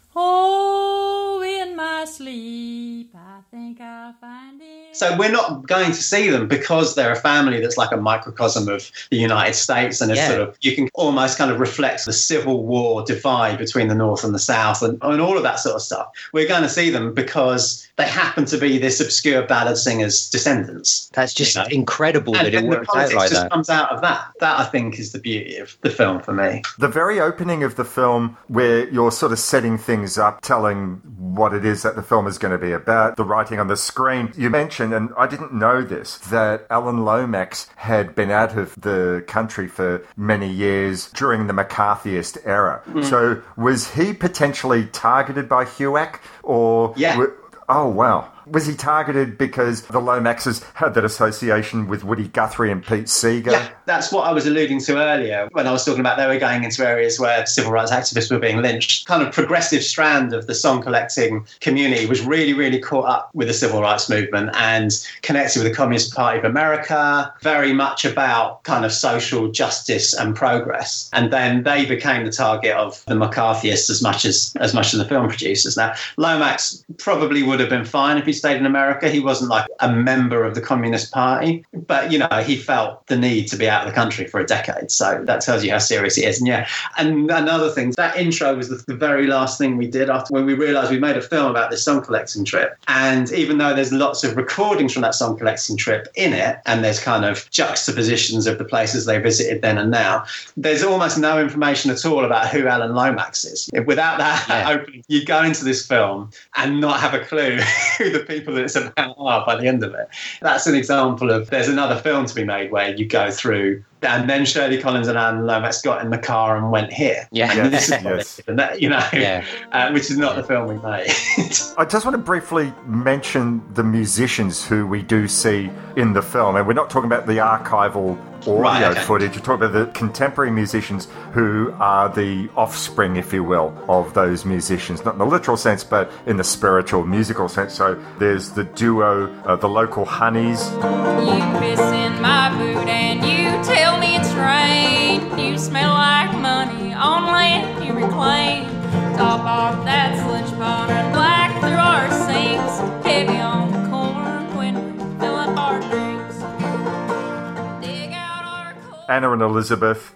Oh, in my sleep, I think I'll find it. So we're not going to see them because they're a family that's like a microcosm of the United States, and it's yeah. sort of, you can almost kind of reflect the Civil War divide between the North and the South and, and all of that sort of stuff. We're going to see them because they happen to be this obscure ballad singer's descendants. That's just you know? incredible and, that it and worked the out like just that. comes out of that. That, I think, is the beauty of the film for me. The very opening of the film, where you're sort of setting things up, telling what it is that the film is going to be about, the writing on the screen. You mentioned, and I didn't know this, that Alan Lomax had been out of the country for many years during the McCarthyist era. Mm. So was he potentially targeted by HUAC? Or yeah. w- oh, wow. Was he targeted because the Lomaxes had that association with Woody Guthrie and Pete Seeger? Yeah, that's what I was alluding to earlier when I was talking about they were going into areas where civil rights activists were being lynched. Kind of progressive strand of the song collecting community was really, really caught up with the civil rights movement and connected with the Communist Party of America, very much about kind of social justice and progress. And then they became the target of the McCarthyists as much as as much as the film producers. Now, Lomax probably would have been fine if he stayed in America. He wasn't like a member of the Communist Party, but, you know, he felt the need to be out of the country for a decade. So that tells you how serious he is. And yeah, and another thing, that intro was the, the very last thing we did after when we realised we made a film about this song collecting trip. And even though there's lots of recordings from that song collecting trip in it, and there's kind of juxtapositions of the places they visited then and now, there's almost no information at all about who Alan Lomax is. Without that yeah. opening, you go into this film and not have a clue who the people that it's about are by the end of it. That's an example of, there's another film to be made where you go through, and then Shirley Collins and Alan Lomax got in the car and went here. Yeah, and this is yes. and that, you know, yeah. uh, which is not the film we made. I just want to briefly mention the musicians who we do see in the film, and we're not talking about the archival audio right, okay. footage. You're talking about the contemporary musicians who are the offspring, if you will, of those musicians, not in the literal sense, but in the spiritual, musical sense. So there's the duo, uh, the local Honeys. You piss in my boot and you tell me it's rain. You smell like money on land you reclaim. Top off that sludge pond and black through our sinks. Heavy on the corn when we fill up our drinks. Dig out our coal. Anna and Elizabeth.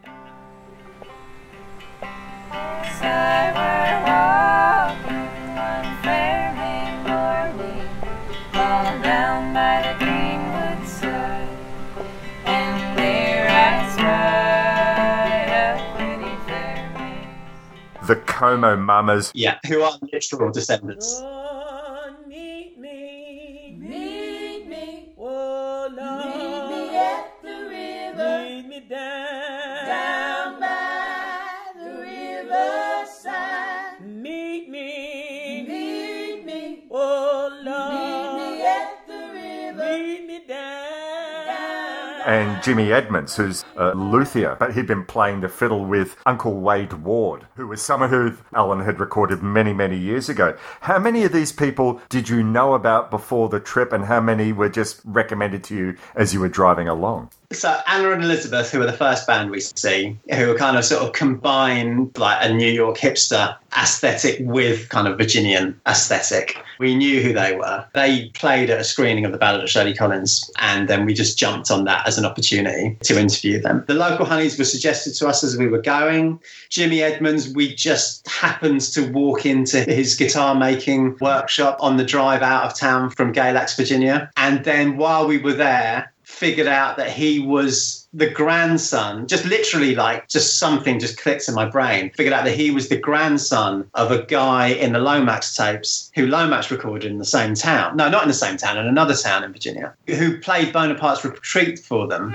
The Como Mamas. Yeah, who are literal descendants. Meet me, meet me, oh Lord, meet me at the river, meet me down, down by the riverside, meet me, meet me, oh Lord, meet me at the river, meet me down. And Jimmy Edmonds, who's a luthier, but he'd been playing the fiddle with Uncle Wade Ward, who was someone who Alan had recorded many, many years ago. How many of these people did you know about before the trip, and how many were just recommended to you as you were driving along? So Anna and Elizabeth, who are the first band we see, who are kind of sort of combine like a New York hipster aesthetic with kind of Virginian aesthetic. We knew who they were. They played at a screening of the Ballad of Shirley Collins, and then we just jumped on that as an opportunity to interview them. The local Honeys were suggested to us as we were going. Jimmy Edmonds, we just happened to walk into his guitar making workshop on the drive out of town from Galax, Virginia. And then while we were there, figured out that he was the grandson, just literally like just something just clicked in my brain, figured out that he was the grandson of a guy in the Lomax tapes who Lomax recorded in the same town. No, not in the same town, in another town in Virginia, who played Bonaparte's Retreat for them.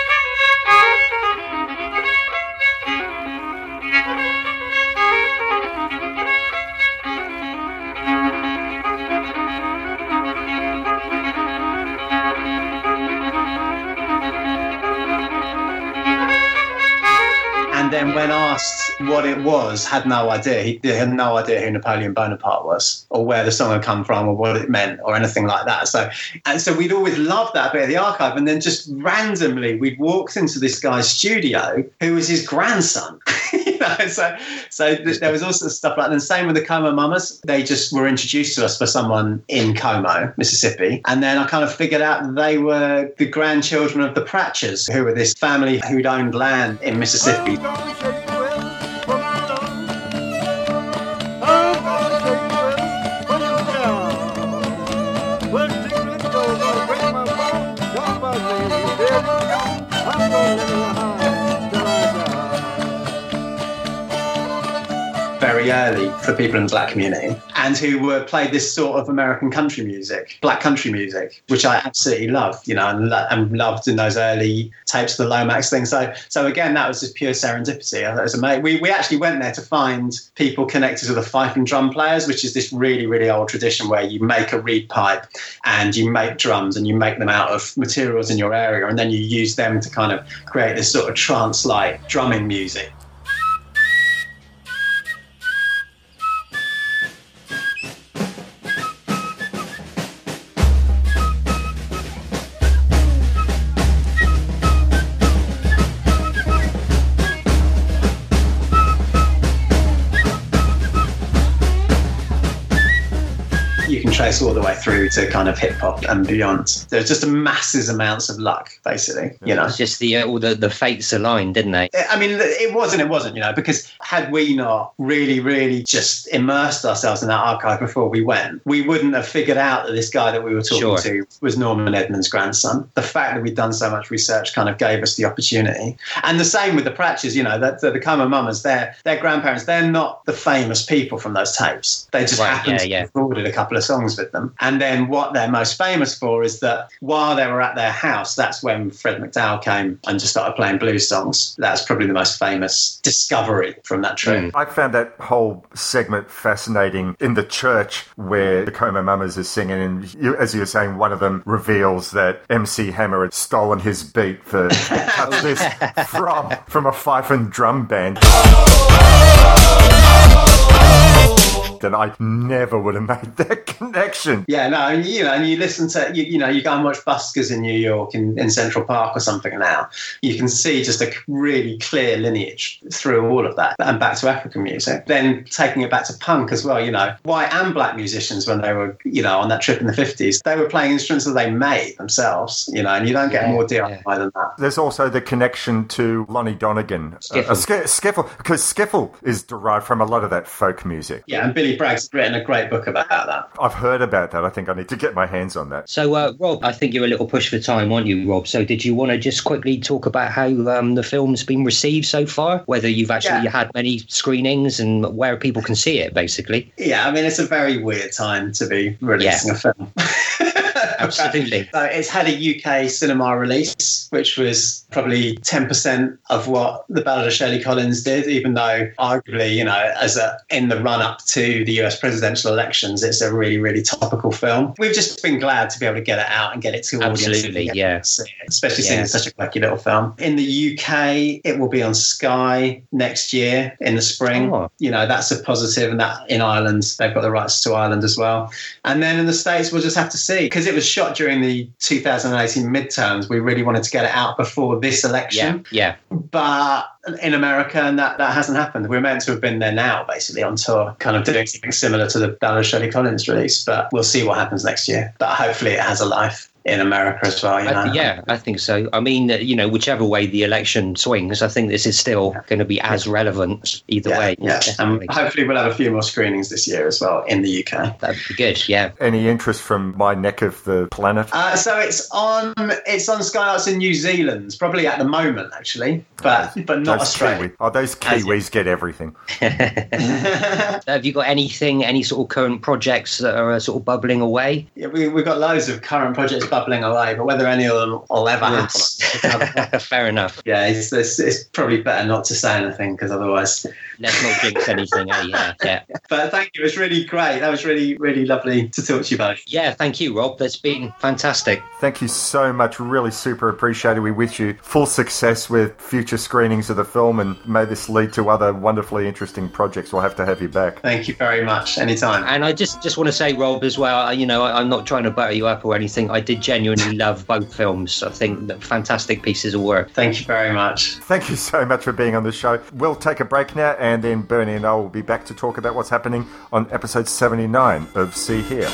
And then when asked what it was, had no idea. He had no idea who Napoleon Bonaparte was or where the song had come from or what it meant or anything like that. So, and so we'd always loved that bit of the archive. And then just randomly, we'd walked into this guy's studio who was his grandson. you know, so so there was also stuff like that. And same with the Como Mamas. They just were introduced to us by someone in Como, Mississippi. And then I kind of figured out that they were the grandchildren of the Pratcherds, who were this family who'd owned land in Mississippi. very early for people in the black community, and who were played this sort of American country music, black country music, which I absolutely loved, you know, and, lo- and loved in those early tapes of the Lomax thing. So, so again, that was just pure serendipity. I thought it was amazing. We we actually went there to find people connected to the fife and drum players, which is this really really old tradition where you make a reed pipe and you make drums and you make them out of materials in your area, and then you use them to kind of create this sort of trance-like drumming music. Trace all the way through to kind of hip hop and beyond. There's just a massive amounts of luck, basically. You know, it's just the uh, all the, the fates aligned, didn't they? I mean, it wasn't. It wasn't. You know, because had we not really, really just immersed ourselves in that archive before we went, we wouldn't have figured out that this guy that we were talking Sure. to was Norman Edmonds' grandson. The fact that we'd done so much research kind of gave us the opportunity. And the same with the Pratchett's. You know, that the, the Coma Mamas, their their grandparents, they're not the famous people from those tapes. They just Right, happened yeah, to yeah. have recorded a couple of songs with them. And then what they're most famous for is that while they were at their house, that's when Fred McDowell came and just started playing blues songs. That's probably the most famous discovery from that trip. I found that whole segment fascinating in the church where the Coma Mamas is singing, and you, as you were saying, one of them reveals that M C Hammer had stolen his beat for cut this from from a fife and drum band. And I never would have made that connection. Yeah, no, you know, and you listen to, you, you know, you go and watch buskers in New York in, in Central Park or something now, you can see just a really clear lineage through all of that and back to African music. Then taking it back to punk as well, you know, white and black musicians when they were, you know, on that trip in the fifties, they were playing instruments that they made themselves, you know, and you don't get Yeah, more D I Y yeah. than that. There's also the connection to Lonnie Donegan. Skiffle. Uh, sk- skiffle, because skiffle is derived from a lot of that folk music. Yeah, and Billy Bragg's written a great book about that. I've heard about that. I think I need to get my hands on that. So, uh, Rob, I think you're a little push for time, aren't you, Rob? So did you want to just quickly talk about how um, the film's been received so far? Whether you've actually Yeah. had many screenings and where people can see it, basically? Yeah, I mean, it's a very weird time to be releasing Yeah. a film. Absolutely. So it's had a U K cinema release, which was probably ten percent of what The Ballad of Shirley Collins did, even though arguably, you know, as a in the run-up to the U S presidential elections, it's a really, really topical film. We've just been glad to be able to get it out and get it to audiences. Absolutely, yeah. Especially seeing Yeah. it's such a quirky little film. In the U K, it will be on Sky next year in the spring. Oh. You know, that's a positive, and that in Ireland, they've got the rights to Ireland as well. And then in the States, we'll just have to see. Because it was shot during the two thousand eighteen midterms, we really wanted to get it out before this Yeah, election. yeah. But in America, and that, that hasn't happened. We're meant to have been there now, basically, on tour, kind of doing something similar to the Ballad of Shirley Collins release. But we'll see what happens next year. But hopefully it has a life in America as well, you know. I th- yeah, I think so. I mean, uh, you know, whichever way the election swings, I think this is still going to be as relevant either Yeah, way. yeah. And Definitely. hopefully we'll have a few more screenings this year as well in the U K. That'd be good, yeah. Any interest from my neck of the planet? Uh, so it's on it's on Sky Arts in New Zealand, probably at the moment actually, but but not Those Australia. Kiwi- oh, those Kiwis get everything. Have you got anything, any sort of current projects that are uh, sort of bubbling away? Yeah, we, we've got loads of current projects bubbling away, but whether any of them will ever happen, Fair enough. yeah, it's, it's, it's probably better not to say anything because otherwise. Let's not jinx anything, eh? Yeah, yeah. But thank you, it was really great. That was really, really lovely to talk to you both. Yeah, thank you, Rob. That's been fantastic. Thank you so much. Really super appreciated. We wish you full success with future screenings of the film, and may this lead to other wonderfully interesting projects. We'll have to have you back. Thank you very much. Anytime. And I just, just want to say, Rob, as well, I- you know, I, I'm not trying to butter you up or anything. I did genuinely love both films. I think that fantastic pieces of work. Thank you very much. Thank you so much for being on the show. We'll take a break now, and then Bernie and I will be back to talk about what's happening on episode seventy-nine of See Here.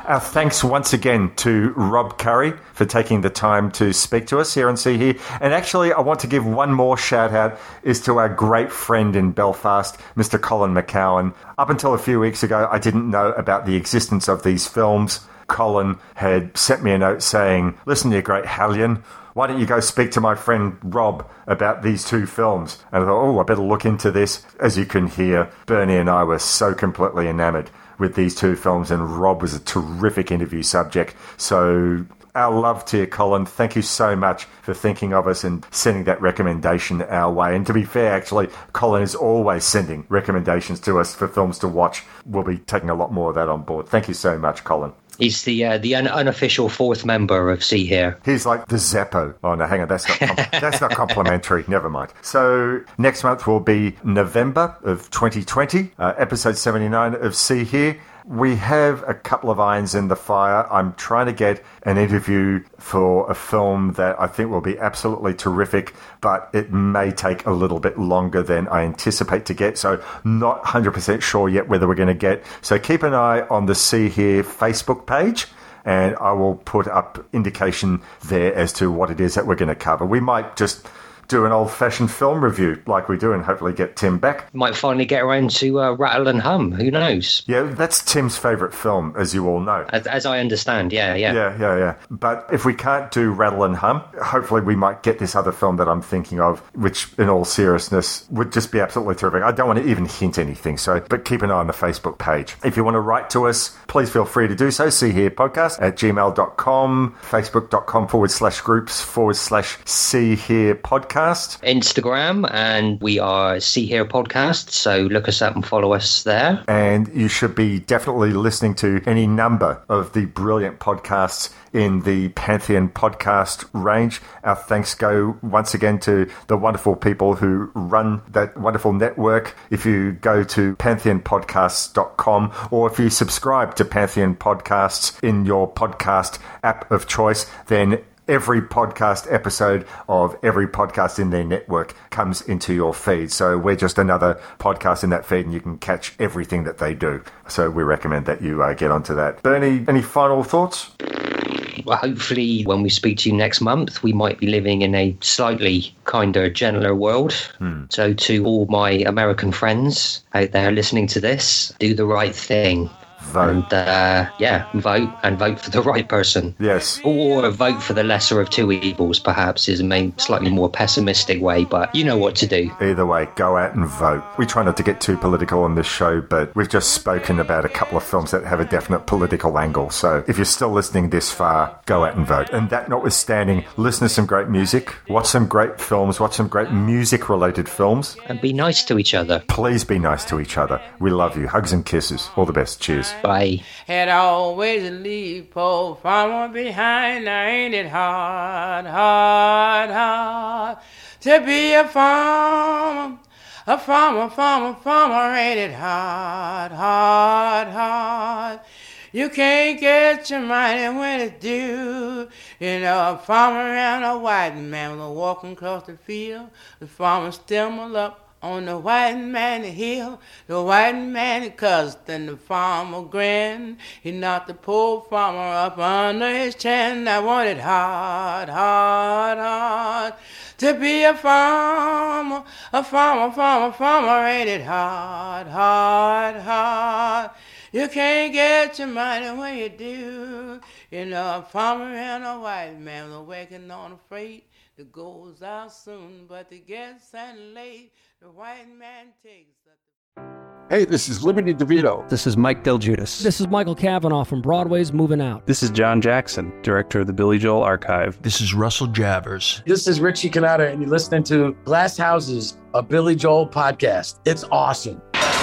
Our thanks once again to Rob Curry for taking the time to speak to us here on See Here. And actually, I want to give one more shout out is to our great friend in Belfast, Mister Colin McCowan. Up until a few weeks ago, I didn't know about the existence of these films. Colin had sent me a note saying, listen, you great hellion, why don't you go speak to my friend Rob about these two films? And I thought, oh, I better look into this. As you can hear, Bernie and I were so completely enamoured with these two films, and Rob was a terrific interview subject. So our love to you, Colin. Thank you so much for thinking of us and sending that recommendation our way. And to be fair, actually, Colin is always sending recommendations to us for films to watch. We'll be taking a lot more of that on board. Thank you so much, Colin. He's the uh, the un- unofficial fourth member of See Here. He's like the Zeppo. Oh, no, hang on. That's not com- that's not complimentary. Never mind. So next month will be November of twenty twenty, uh, episode seventy-nine of See Here. We have a couple of irons in the fire. I'm trying to get an interview for a film that I think will be absolutely terrific, but it may take a little bit longer than I anticipate to get. So not one hundred percent sure yet whether we're going to get. So keep an eye on the See Here Facebook page, and I will put up indication there as to what it is that we're going to cover. We might just do an old-fashioned film review like we do and hopefully get Tim back. Might finally get around to uh, Rattle and Hum. Who knows? Yeah, that's Tim's favourite film, as you all know. As, as I understand, yeah, yeah. Yeah, yeah, yeah. But if we can't do Rattle and Hum, hopefully we might get this other film that I'm thinking of, which, in all seriousness, would just be absolutely terrific. I don't want to even hint anything, so but keep an eye on the Facebook page. If you want to write to us, please feel free to do so. See Here Podcast at gmail dot com, facebook.com forward slash groups forward slash See Here Podcast. Instagram, and we are See Here Podcast, so look us up and follow us there. And you should be definitely listening to any number of the brilliant podcasts in the Pantheon podcast range. Our thanks go once again to the wonderful people who run that wonderful network. If you go to pantheon podcasts dot com, or if you subscribe to Pantheon Podcasts in your podcast app of choice, then every podcast episode of every podcast in their network comes into your feed. So we're just another podcast in that feed, and you can catch everything that they do. So we recommend that you uh, get onto that. Bernie, any final thoughts? Well, hopefully when we speak to you next month, we might be living in a slightly kinder, gentler world. Hmm. So to all my American friends out there listening to this, do the right thing. Vote. And, uh, yeah, vote and vote for the right person. Yes. Or vote for the lesser of two evils, perhaps, is a main, slightly more pessimistic way, but you know what to do. Either way, go out and vote. We try not to get too political on this show, but we've just spoken about a couple of films that have a definite political angle. So if you're still listening this far, go out and vote. And that notwithstanding, listen to some great music, watch some great films, watch some great music-related films. And be nice to each other. Please be nice to each other. We love you. Hugs and kisses. All the best. Cheers. Bye. Had always leave poor farmer behind. Now ain't it hard, hard, hard to be a farmer, a farmer, farmer, farmer. Ain't it hard, hard, hard? You can't get your money when it's due. You know, a farmer and a white man were walking across the field. The farmer stumbled up on the white man hill. The white man cussed and the farmer grinned. He knocked the poor farmer up under his chin. I want it hard, hard, hard to be a farmer, a farmer, farmer, farmer. Ain't it hard, hard, hard? You can't get your money when you do. You know, a farmer and a white man were working on a freight that goes out soon, but it gets and late. The white man takes the... Hey, this is Liberty DeVito. This is Mike Del Giudice. This is Michael Cavanaugh from Broadway's Moving Out. This is John Jackson, director of the Billy Joel Archive. This is Russell Javers. This is Richie Canada, and you're listening to Glass Houses, a Billy Joel podcast. It's awesome.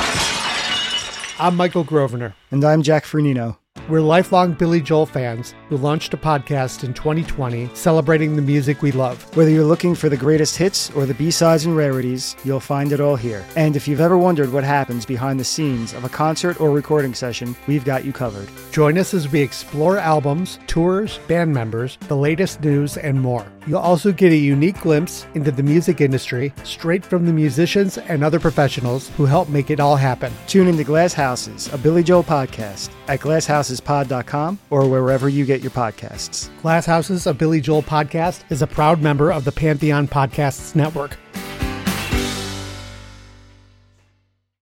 I'm Michael Grosvenor. And I'm Jack Fernino. We're lifelong Billy Joel fans who launched a podcast in twenty twenty celebrating the music we love. Whether you're looking for the greatest hits or the B-sides and rarities, you'll find it all here. And if you've ever wondered what happens behind the scenes of a concert or recording session, we've got you covered. Join us as we explore albums, tours, band members, the latest news, and more. You'll also get a unique glimpse into the music industry straight from the musicians and other professionals who help make it all happen. Tune into Glass Houses, a Billy Joel podcast at glass houses houses pod dot com or wherever you get your podcasts. Glass Houses, a Billy Joel podcast, is a proud member of the Pantheon Podcasts Network.